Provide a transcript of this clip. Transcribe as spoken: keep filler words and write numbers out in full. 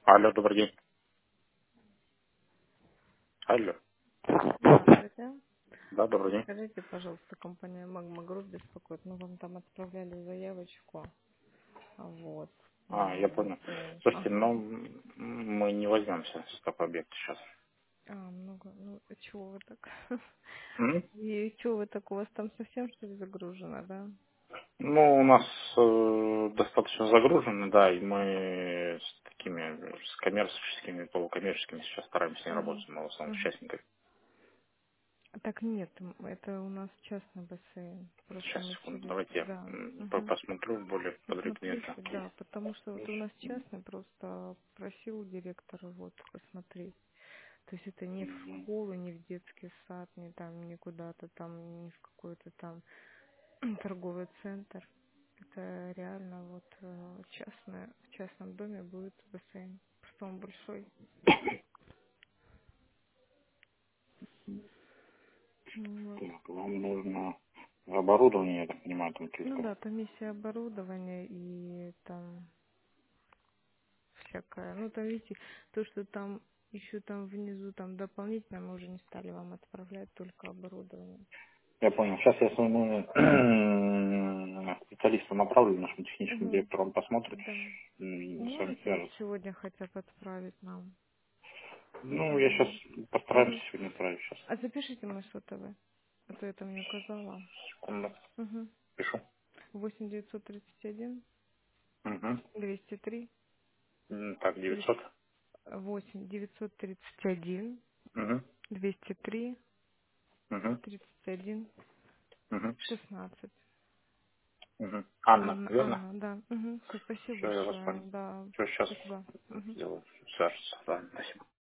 Алло, добрый день. Алло. Здравствуйте. Да, добрый день. Скажите, пожалуйста, компания Magma Group беспокоит. Мы вам там отправляли заявочку. Вот. А, я На понял. бассейн. Слушайте, Ага. но м, мы не возьмемся с такой объект сейчас. А, много. Ну, чего вы так? М? И чего вы так? У вас там совсем что ли загружено, да? Ну, у нас э, достаточно загружены, да, и мы с такими, с коммерческими, полукоммерческими сейчас стараемся не Угу. работать, мы в основном с Угу. частниками. Так нет, м, это у нас частный бассейн. Просто Сейчас, мы секунду, через... давайте я Да. м, по- Угу. посмотрю более Посмотрите, подробнее. да, потому что вот у нас частный, просто просил директора вот посмотреть. То есть это не в школу, не в детский сад, не там, не куда-то там, не в какой-то там торговый центр. Это реально вот э, частное, в частном доме будет бассейн. Просто он большой. Ну, вот. Так, вам нужно оборудование, я так понимаю, там Ну какие-то. да, там есть и оборудование, и там всякое. Ну там видите, то, что там еще там внизу там дополнительно мы уже не стали вам отправлять, только оборудование. Я понял. Сейчас я своему специалисту направлю, нашему техническому Угу. директору, он посмотрит Да. и с вами Можете вот свяжется. сегодня хотя бы отправить нам? Ну, я сейчас Заяву. постараемся Угу. сегодня отправить. Сейчас. А запишите мой сотовый, а то я там не указала. Секунду. Угу. Пишу. восемь девятьсот тридцать один Угу. двести три М, Так, тридцать девятьсот. восемь девятьсот тридцать один Угу. двести три Угу. тридцать один Угу. шестнадцать. Угу. Анна, Анна, верно? Анна, да. Угу. Все, спасибо Все, я вас большое. понял. Да. Все, сейчас Спасибо. Угу. сделаю. Свяжется. Да, спасибо.